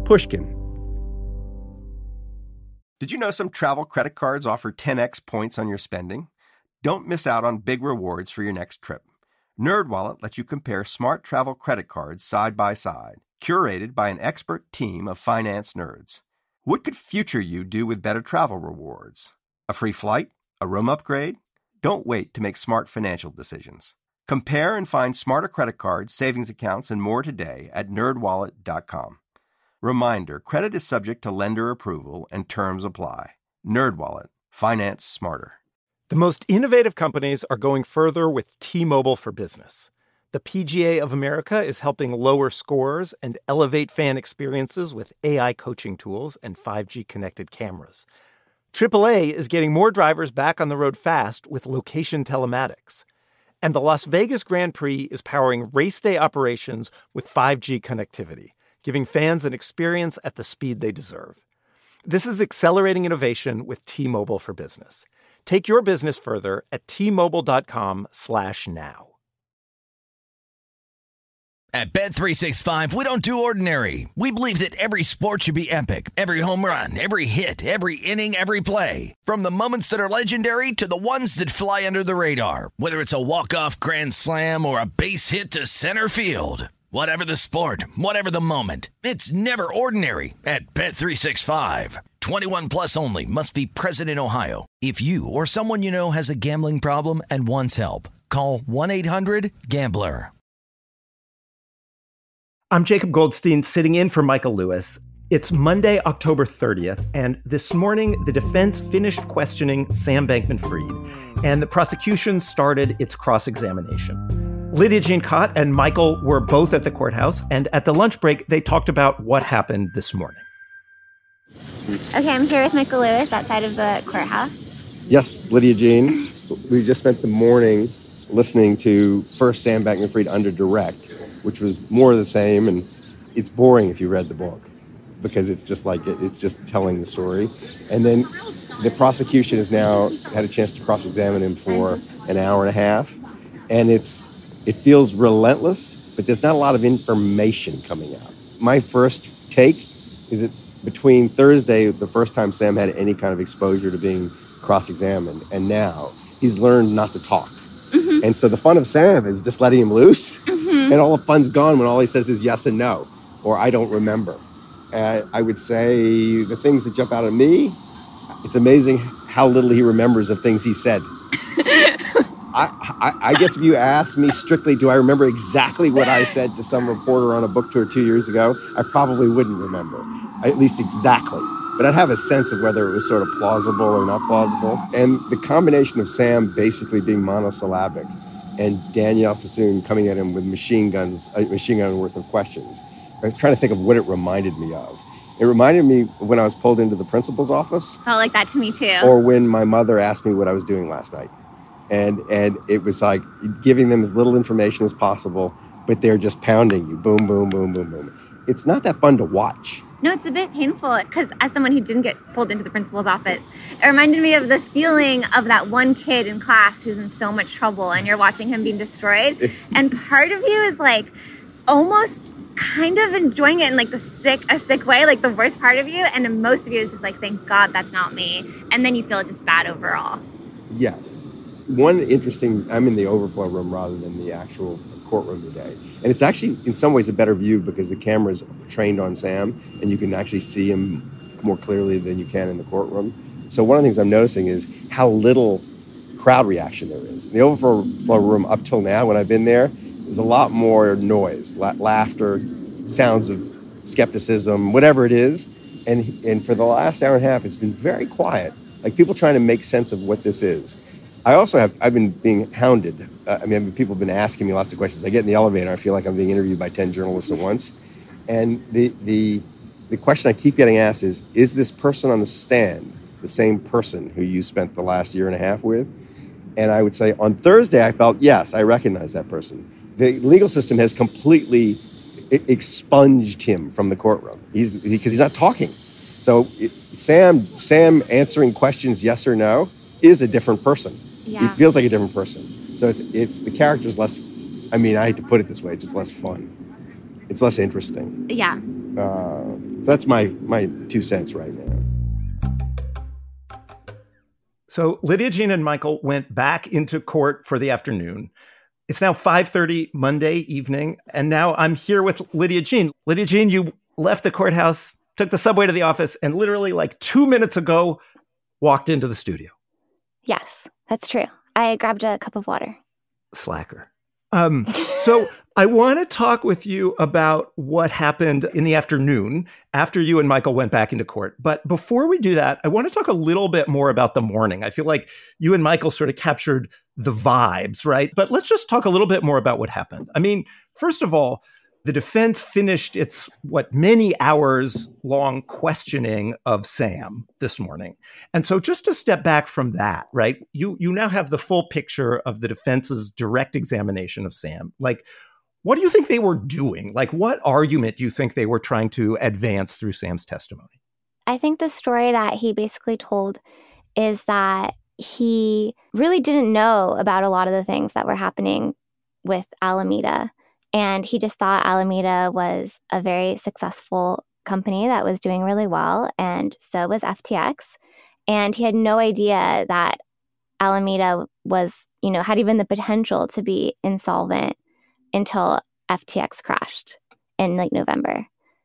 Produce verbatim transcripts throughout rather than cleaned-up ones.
Pushkin. Did you know some travel credit cards offer ten x points on your spending? Don't miss out on big rewards for your next trip. NerdWallet lets you compare smart travel credit cards side by side, curated by an expert team of finance nerds. What could future you do with better travel rewards? A free flight? A room upgrade? Don't wait to make smart financial decisions. Compare and find smarter credit cards, savings accounts, and more today at nerd wallet dot com. Reminder, credit is subject to lender approval and terms apply. NerdWallet. Finance smarter. The most innovative companies are going further with T-Mobile for Business. The P G A of America is helping lower scores and elevate fan experiences with A I coaching tools and five G connected cameras. triple A is getting more drivers back on the road fast with location telematics. And the Las Vegas Grand Prix is powering race day operations with five G connectivity, giving fans an experience at the speed they deserve. This is accelerating innovation with T-Mobile for Business. Take your business further at T-Mobile.com slash now. At Bet three sixty-five, we don't do ordinary. We believe that every sport should be epic. Every home run, every hit, every inning, every play. From the moments that are legendary to the ones that fly under the radar. Whether it's a walk-off grand slam or a base hit to center field. Whatever the sport, whatever the moment, it's never ordinary at Bet three sixty-five. twenty-one plus only. Must be present in Ohio. If you or someone you know has a gambling problem and wants help, call one eight hundred gambler. I'm Jacob Goldstein, sitting in for Michael Lewis. It's Monday, October thirtieth, and this morning the defense finished questioning Sam Bankman-Fried, and the prosecution started its cross-examination. Lydia Jean Kott and Michael were both at the courthouse, and at the lunch break, they talked about what happened this morning. Okay, I'm here with Michael Lewis outside of the courthouse. Yes, Lydia Jean. We just spent the morning listening to first Sam Bankman-Fried under direct, which was more of the same, and it's boring if you read the book because it's just like it, it's just telling the story. And then the prosecution has now had a chance to cross-examine him for an hour and a half, and it's it feels relentless, but there's not a lot of information coming out. My first take is that between Thursday, the first time Sam had any kind of exposure to being cross-examined, and now he's learned not to talk. Mm-hmm. And so the fun of Sam is just letting him loose, mm-hmm. and all the fun's gone when all he says is yes and no, or I don't remember. Uh, I would say the things that jump out at me, it's amazing how little he remembers of things he said. I, I, I guess if you ask me strictly, do I remember exactly what I said to some reporter on a book tour two years ago, I probably wouldn't remember, at least exactly. But I'd have a sense of whether it was sort of plausible or not plausible. And the combination of Sam basically being monosyllabic and Danielle Sassoon coming at him with machine guns, a machine gun worth of questions. I was trying to think of what it reminded me of. It reminded me of when I was pulled into the principal's office. Felt like that to me too. Or when my mother asked me what I was doing last night. And and it was like giving them as little information as possible, but they're just pounding you. Boom, boom, boom, boom, boom. It's not that fun to watch. No, it's a bit painful because as someone who didn't get pulled into the principal's office, it reminded me of the feeling of that one kid in class who's in so much trouble and you're watching him being destroyed. And part of you is like almost kind of enjoying it in like the sick, a sick way, like the worst part of you. And most of you is just like, thank God that's not me. And then you feel just bad overall. Yes. One interesting, I'm in the overflow room rather than the actual courtroom today. And it's actually, in some ways, a better view because the camera's trained on Sam and you can actually see him more clearly than you can in the courtroom. So one of the things I'm noticing is how little crowd reaction there is. In the overflow room up till now, when I've been there, there's a lot more noise, la- laughter, sounds of skepticism, whatever it is. And, and for the last hour and a half, it's been very quiet, like people trying to make sense of what this is. I also have, I've been being hounded. Uh, I mean, people have been asking me lots of questions. I get in the elevator, I feel like I'm being interviewed by ten journalists at once. And the the the question I keep getting asked is, is this person on the stand the same person who you spent the last year and a half with? And I would say on Thursday, I felt, yes, I recognize that person. The legal system has completely expunged him from the courtroom. He's because he's not talking. So it, Sam, Sam answering questions yes or no is a different person. Yeah. He feels like a different person. So it's it's the character's less, I mean, I hate to put it this way, it's just less fun. It's less interesting. Yeah. Uh, So that's my, my two cents right now. So Lydia Jean and Michael went back into court for the afternoon. It's now five thirty Monday evening, and now I'm here with Lydia Jean. Lydia Jean, you left the courthouse, took the subway to the office, and literally like two minutes ago walked into the studio. Yes, that's true. I grabbed a cup of water. Slacker. Um, so I want to talk with you about what happened in the afternoon after you and Michael went back into court. But before we do that, I want to talk a little bit more about the morning. I feel like you and Michael sort of captured the vibes, right? But let's just talk a little bit more about what happened. I mean, first of all, the defense finished its, what, many hours long questioning of Sam this morning. And so just to step back from that, right, you you now have the full picture of the defense's direct examination of Sam. Like, what do you think they were doing? Like, what argument do you think they were trying to advance through Sam's testimony? I think the story that he basically told is that he really didn't know about a lot of the things that were happening with Alameda. And he just thought Alameda was a very successful company that was doing really well, and so was F T X. And he had no idea that Alameda was, you know, had even the potential to be insolvent until F T X crashed in like November.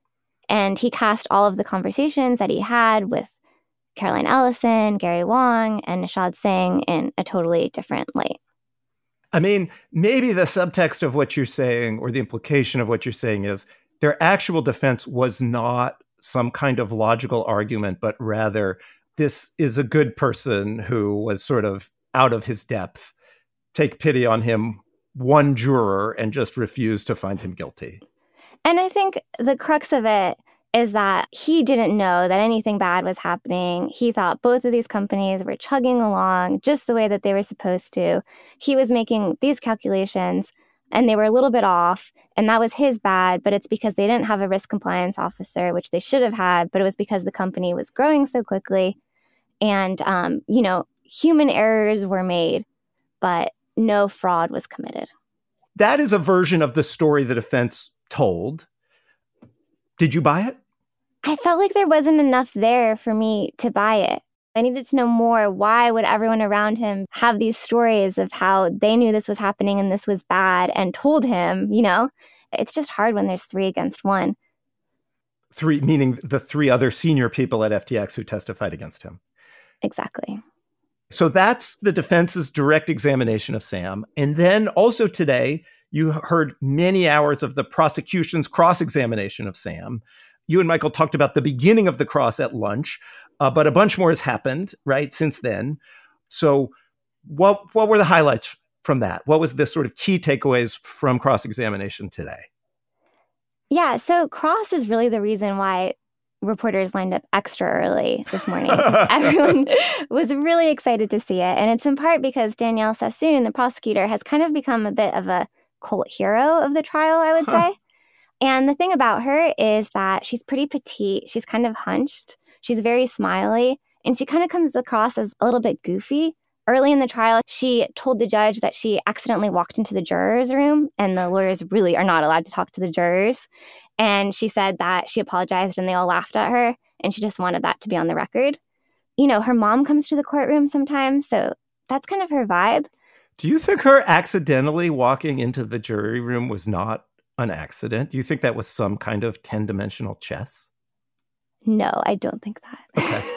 And he cast all of the conversations that he had with Caroline Ellison, Gary Wang, and Nishad Singh in a totally different light. I mean, maybe the subtext of what you're saying, or the implication of what you're saying, is their actual defense was not some kind of logical argument, but rather this is a good person who was sort of out of his depth. Take pity on him, one juror, and just refuse to find him guilty. And I think the crux of it is that he didn't know that anything bad was happening. He thought both of these companies were chugging along just the way that they were supposed to. He was making these calculations, and they were a little bit off, and that was his bad, but it's because they didn't have a risk compliance officer, which they should have had, but it was because the company was growing so quickly. And, um, you know, human errors were made, but no fraud was committed. That is a version of the story the defense told. Did you buy it? I felt like there wasn't enough there for me to buy it. I needed to know more. Why would everyone around him have these stories of how they knew this was happening and this was bad and told him, you know? It's just hard when there's three against one. Three, meaning the three other senior people at F T X who testified against him. Exactly. So that's the defense's direct examination of Sam. And then also today, you heard many hours of the prosecution's cross-examination of Sam. You and Michael talked about the beginning of the cross at lunch, uh, but a bunch more has happened, right, since then. So what what were the highlights from that? What was the sort of key takeaways from cross-examination today? Yeah, so cross is really the reason why reporters lined up extra early this morning. Everyone was really excited to see it. And it's in part because Danielle Sassoon, the prosecutor, has kind of become a bit of a cult hero of the trial, I would huh. say. And the thing about her is that she's pretty petite. She's kind of hunched. She's very smiley. And she kind of comes across as a little bit goofy. Early in the trial, she told the judge that she accidentally walked into the jurors' room, and the lawyers really are not allowed to talk to the jurors. And she said that she apologized and they all laughed at her, and she just wanted that to be on the record. You know, her mom comes to the courtroom sometimes, so that's kind of her vibe. Do you think her accidentally walking into the jury room was not an accident? Do you think that was some kind of ten-dimensional chess? No, I don't think that.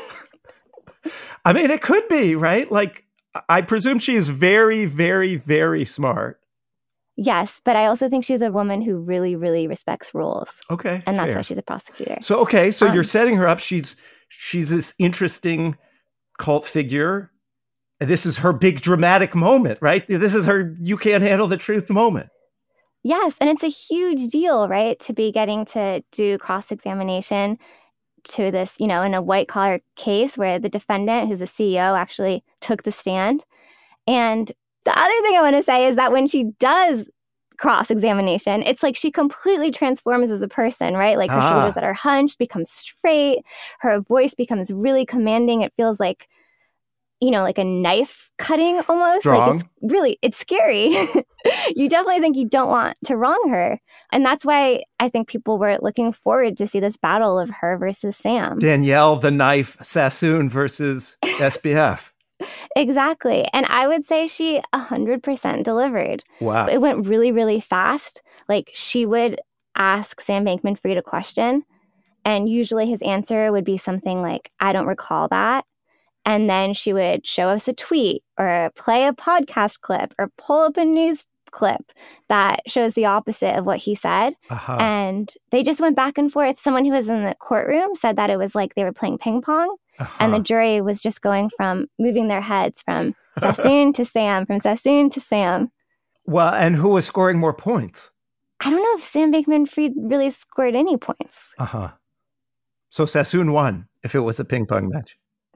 Okay. I mean, it could be, right? Like, I presume she is very, very, very smart. Yes, but I also think she's a woman who really, really respects rules. Okay, and that's fair. why she's a prosecutor. So, okay, so um, you're setting her up. She's she's this interesting cult figure. This is her big dramatic moment, right? This is her you can't handle the truth moment. Yes, and it's a huge deal, right, to be getting to do cross-examination to this, you know, in a white-collar case where the defendant, who's the C E O, actually took the stand. And the other thing I want to say is that when she does cross-examination, it's like she completely transforms as a person, right? Like her ah. shoulders that are hunched become straight. Her voice becomes really commanding. It feels like you know, like a knife cutting almost. Strong. Like it's really, it's scary. You definitely think you don't want to wrong her. And that's why I think people were looking forward to see this battle of her versus Sam. Danielle, the knife, Sassoon versus S B F. Exactly. And I would say she one hundred percent delivered. Wow. It went really, really fast. Like she would ask Sam Bankman-Fried a question, and usually his answer would be something like, I don't recall that. And then she would show us a tweet or play a podcast clip or pull up a news clip that shows the opposite of what he said. Uh-huh. And they just went back and forth. Someone who was in the courtroom said that it was like they were playing ping pong. Uh-huh. And the jury was just going from moving their heads from Sassoon to Sam, from Sassoon to Sam. Well, and who was scoring more points? I don't know if Sam Bankman-Fried really scored any points. Uh-huh. So Sassoon won if it was a ping pong match.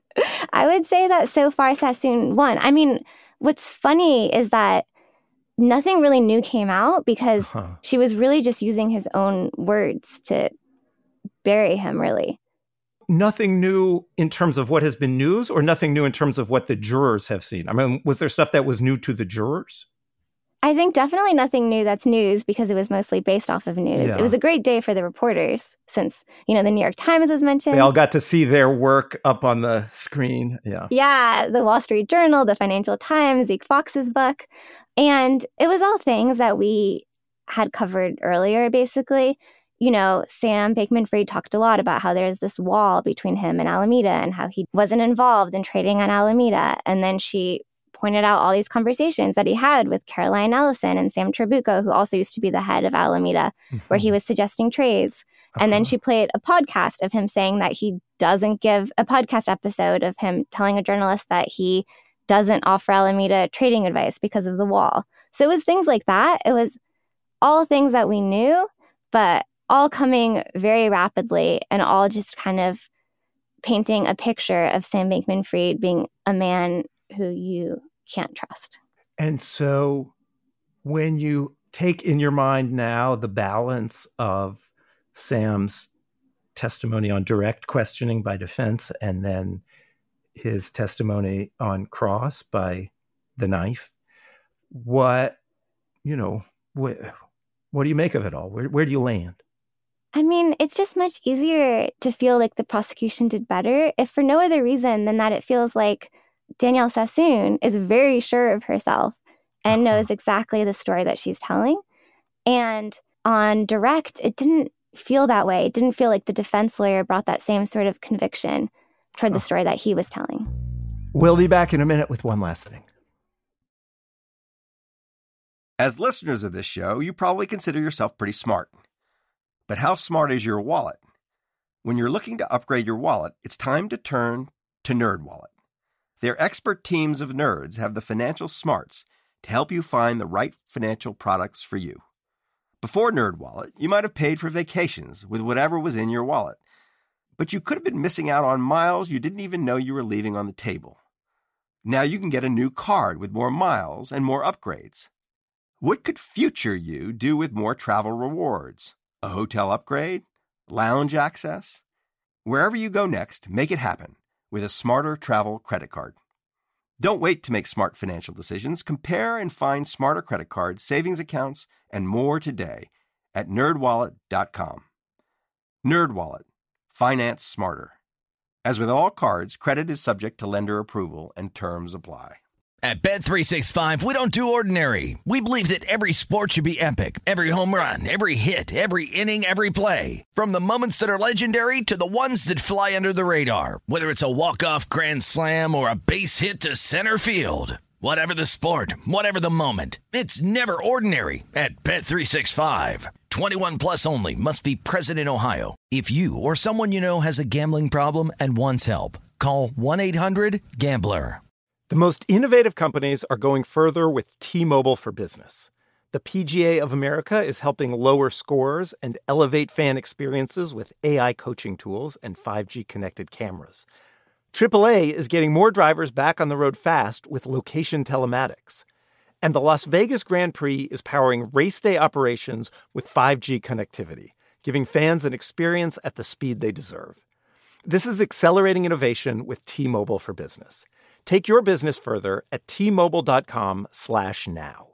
I would say that so far Sassoon won. I mean, what's funny is that nothing really new came out because Uh-huh. she was really just using his own words to bury him, really. Nothing new in terms of what has been news, or nothing new in terms of what the jurors have seen? I mean, was there stuff that was new to the jurors? I think definitely nothing new that's news because it was mostly based off of news. Yeah. It was a great day for the reporters since, you know, the New York Times was mentioned. They all got to see their work up on the screen. Yeah. Yeah, the Wall Street Journal, the Financial Times, Zeke Fox's book. And it was all things that we had covered earlier, basically. You know, Sam Bankman-Fried talked a lot about how there's this wall between him and Alameda and how he wasn't involved in trading on Alameda. And then she pointed out all these conversations that he had with Caroline Ellison and Sam Trabucco, who also used to be the head of Alameda, Mm-hmm. where he was suggesting trades. And then Uh-huh. she played a podcast of him saying that he doesn't give a podcast episode of him telling a journalist that he doesn't offer Alameda trading advice because of the wall. So it was things like that. It was all things that we knew, but all coming very rapidly and all just kind of painting a picture of Sam Bankman-Fried being a man who you can't trust. And so when you take in your mind now the balance of Sam's testimony on direct questioning by defense and then his testimony on cross by the knife, what, you know, what, what do you make of it all? Where, where do you land? I mean, it's just much easier to feel like the prosecution did better, if for no other reason than that it feels like Danielle Sassoon is very sure of herself and Uh-huh. knows exactly the story that she's telling. And on direct, it didn't feel that way. It didn't feel like the defense lawyer brought that same sort of conviction toward the story that he was telling. We'll be back in a minute with one last thing. As listeners of this show, you probably consider yourself pretty smart. But how smart is your wallet? When you're looking to upgrade your wallet, it's time to turn to NerdWallet. Their expert teams of nerds have the financial smarts to help you find the right financial products for you. Before NerdWallet, you might have paid for vacations with whatever was in your wallet. But you could have been missing out on miles you didn't even know you were leaving on the table. Now you can get a new card with more miles and more upgrades. What could future you do with more travel rewards? A hotel upgrade? Lounge access? Wherever you go next, make it happen with a smarter travel credit card. Don't wait to make smart financial decisions. Compare and find smarter credit cards, savings accounts, and more today at nerd wallet dot com. NerdWallet. Finance smarter. As with all cards, credit is subject to lender approval and terms apply. At Bet three sixty-five, we don't do ordinary. We believe that every sport should be epic. Every home run, every hit, every inning, every play. From the moments that are legendary to the ones that fly under the radar. Whether it's a walk-off grand slam or a base hit to center field. Whatever the sport, whatever the moment. It's never ordinary at Bet three sixty-five. twenty-one plus only. Must be present in Ohio. If you or someone you know has a gambling problem and wants help, call one eight hundred gambler. The most innovative companies are going further with T-Mobile for Business. The P G A of America is helping lower scores and elevate fan experiences with A I coaching tools and five G connected cameras. triple A is getting more drivers back on the road fast with location telematics. And the Las Vegas Grand Prix is powering race day operations with five G connectivity, giving fans an experience at the speed they deserve. This is accelerating innovation with T-Mobile for Business. Take your business further at T-Mobile.com slash now.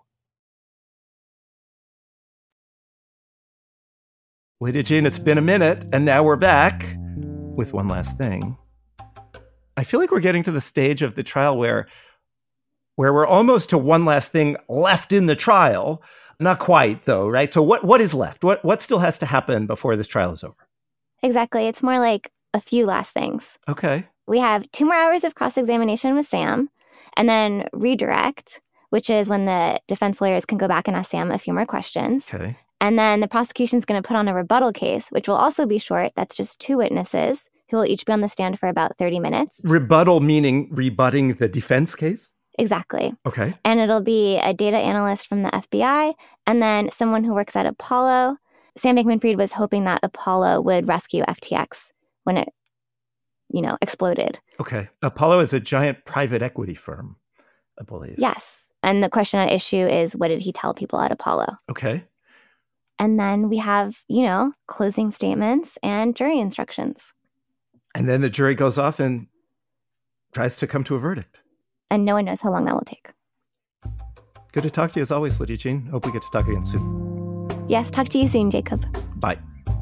Lydia Jean, it's been a minute, and now we're back with one last thing. I feel like we're getting to the stage of the trial where, where we're almost to one last thing left in the trial. Not quite, though, right? So what, what is left? What, what still has to happen before this trial is over? Exactly. It's more like a few last things. Okay. We have two more hours of cross-examination with Sam, and then redirect, which is when the defense lawyers can go back and ask Sam a few more questions. Okay. And then the prosecution's going to put on a rebuttal case, which will also be short. That's just two witnesses who will each be on the stand for about thirty minutes. Rebuttal meaning rebutting the defense case? Exactly. Okay. And it'll be a data analyst from the F B I and then someone who works at Apollo. Sam Bankman-Fried was hoping that Apollo would rescue F T X when it, you know, exploded. Okay. Apollo is a giant private equity firm, I believe. Yes. And the question at issue is, what did he tell people at Apollo? Okay. And then we have, you know, closing statements and jury instructions. And then the jury goes off and tries to come to a verdict. And no one knows how long that will take. Good to talk to you as always, Lydia Jean. Hope we get to talk again soon. Yes, talk to you soon, Jacob. Bye.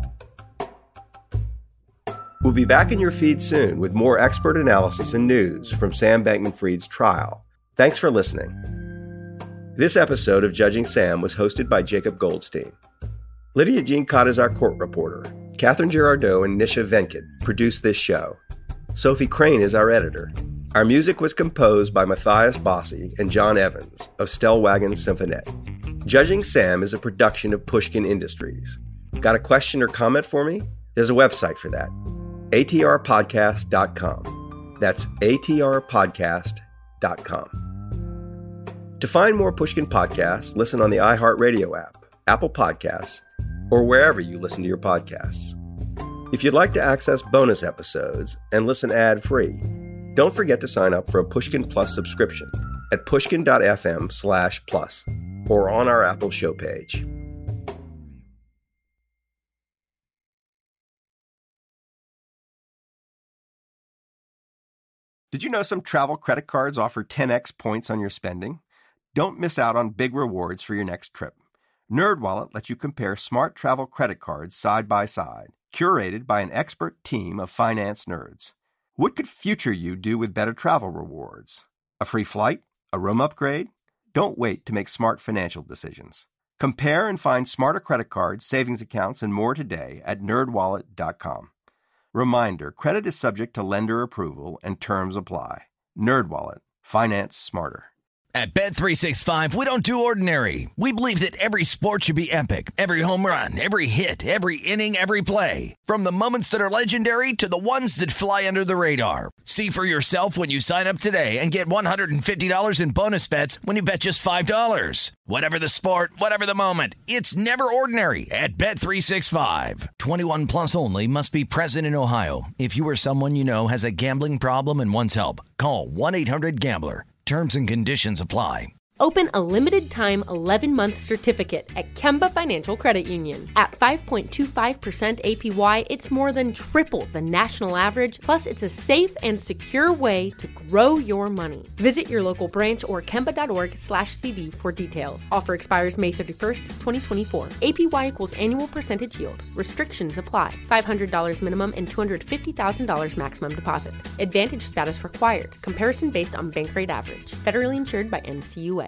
We'll be back in your feed soon with more expert analysis and news from Sam Bankman-Fried's trial. Thanks for listening. This episode of Judging Sam was hosted by Jacob Goldstein. Lydia Jean Cott is our court reporter. Catherine Girardeau and Nisha Venkat produced this show. Sophie Crane is our editor. Our music was composed by Matthias Bossi and John Evans of Stellwagen Symphonette. Judging Sam is a production of Pushkin Industries. Got a question or comment for me? There's a website for that. A T R podcast dot com. That's A T R podcast dot com. To find more Pushkin podcasts, listen on the iHeartRadio app, Apple Podcasts, or wherever you listen to your podcasts. If you'd like to access bonus episodes and listen ad-free, don't forget to sign up for a Pushkin Plus subscription at pushkin.fm slash plus or on our Apple show page. Did you know some travel credit cards offer ten x points on your spending? Don't miss out on big rewards for your next trip. NerdWallet lets you compare smart travel credit cards side by side, curated by an expert team of finance nerds. What could future you do with better travel rewards? A free flight? A room upgrade? Don't wait to make smart financial decisions. Compare and find smarter credit cards, savings accounts, and more today at nerd wallet dot com. Reminder, credit is subject to lender approval and terms apply. NerdWallet. Finance smarter. At Bet three sixty-five, we don't do ordinary. We believe that every sport should be epic. Every home run, every hit, every inning, every play. From the moments that are legendary to the ones that fly under the radar. See for yourself when you sign up today and get one hundred fifty dollars in bonus bets when you bet just five dollars. Whatever the sport, whatever the moment, it's never ordinary at Bet three sixty-five. twenty-one plus only. Must be present in Ohio. If you or someone you know has a gambling problem and wants help, call one eight hundred gambler. Terms and conditions apply. Open a limited-time eleven-month certificate at Kemba Financial Credit Union. At five point two five percent A P Y, it's more than triple the national average, plus it's a safe and secure way to grow your money. Visit your local branch or kemba.org slash CD for details. Offer expires May thirty-first, twenty twenty-four. A P Y equals annual percentage yield. Restrictions apply. five hundred dollars minimum and two hundred fifty thousand dollars maximum deposit. Advantage status required. Comparison based on bank rate average. Federally insured by N C U A.